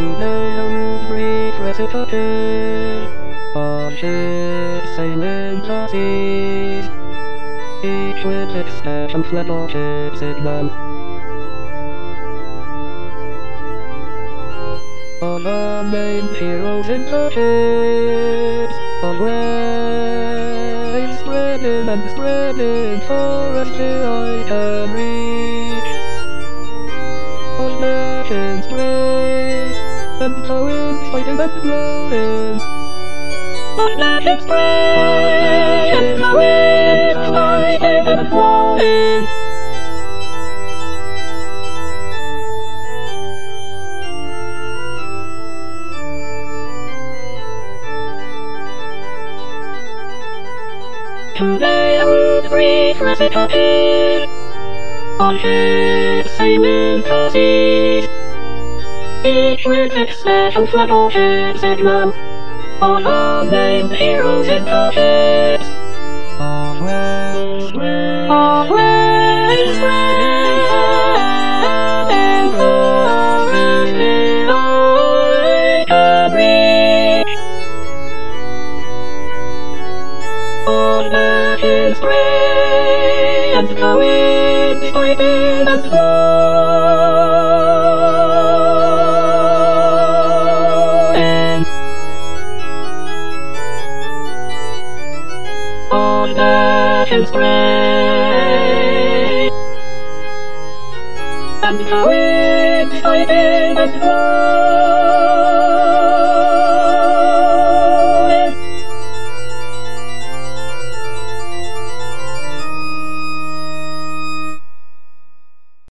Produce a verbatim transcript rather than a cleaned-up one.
Today a rude brief recipe on ships sailing the seas, each with its special little ship signal. All the main heroes in the ships, always spreading and spreading for as the eye can reach. All legends spray, and the winds fighting and blowing. All legends spray, and the winds fighting and blowing. Today a rude brief recipe on ships sailing the seas, each with its special flagship signal. All the named heroes in the ships, always ready, always ready for the eye can reach. All legends spray, and the winds fighting and blowing. All legends spray, and the winds fighting and blowing.